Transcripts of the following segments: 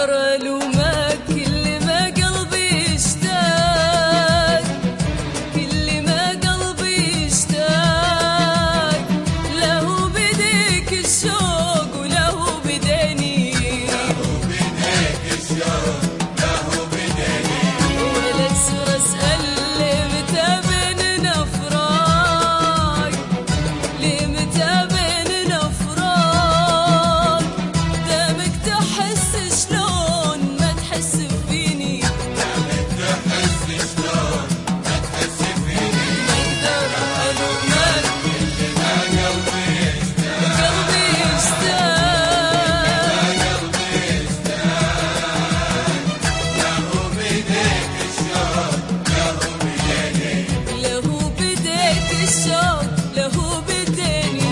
ألومك كل ما قلبي اشتاق، كل ما قلبي اشتاق، له بديك الشوق وله بديني، له بديك الشوق له بديني، ولا أكسر أسأل ليه متى بيننا فراق، ليه متى بيننا فراق، دامك تحس شلون ما تحس فيني، دامك تحس شلون ما تحس فيني، ما أقدر ألومك كل ما قلبي اشتاق، قلبي اشتاق، قلبي اشتاق، له بديك الشوق له بديني، له بديك الشوق له بديني،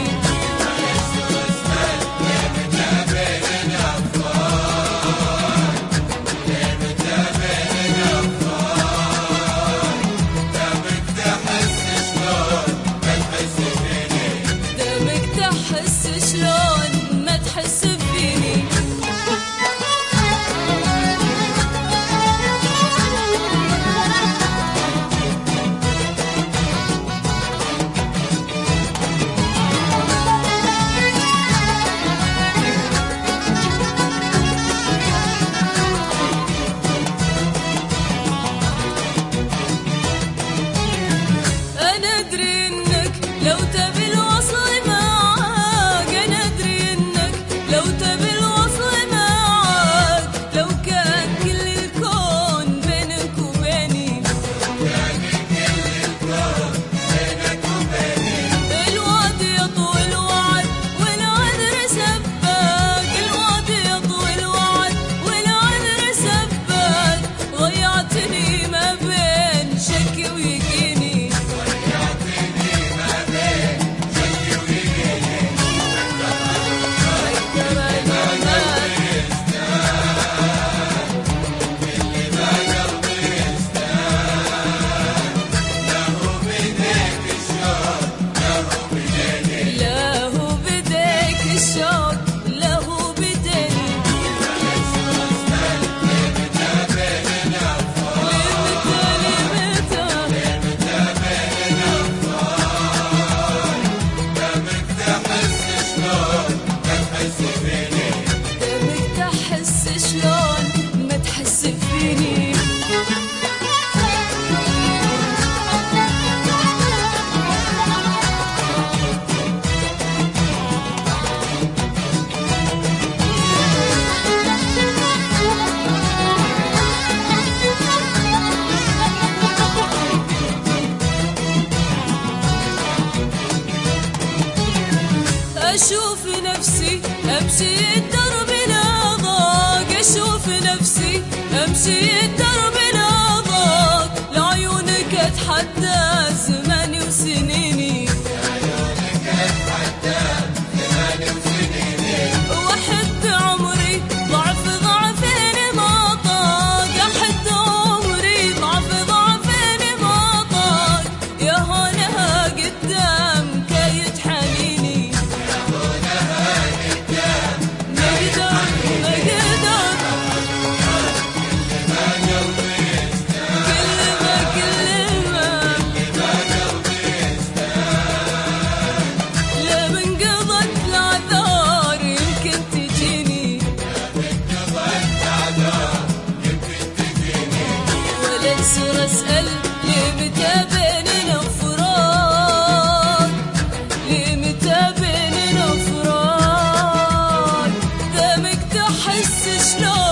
دامك تحس شلون ما تحس فيني. أنا أدري إنك لو تبي الوصل معاك، أنا أدري إنك لو تبي الوصل معاك، لو كان كل الكون بينك وبيني، الوادي يطول وعد والعذر سباك، الوادي يطول وعد والعذر سباك، ضيعتني ما بين شك ويقيني، له بديك الشوق له بديني، دامك تحس شلون ما تحس فيني. أشوف نفسي أمشي الدرب لا ضاق، أشوف نفسي أمشي الدرب لا ضاق، لعيونك أتحدى زماني وسنيني، وأحد عمري ضعف ضعفين ما طاق، أحد عمري ضعف ضعفين ما طاق، يا هونها قدام كايد حنيني، ما قدر كل ما لو انقضت الأعذار يمكن تجيني، ولا أكسر أسأل ليه متى بيننا فراق، ليه متى بيننا فراق، دامك تحس شلون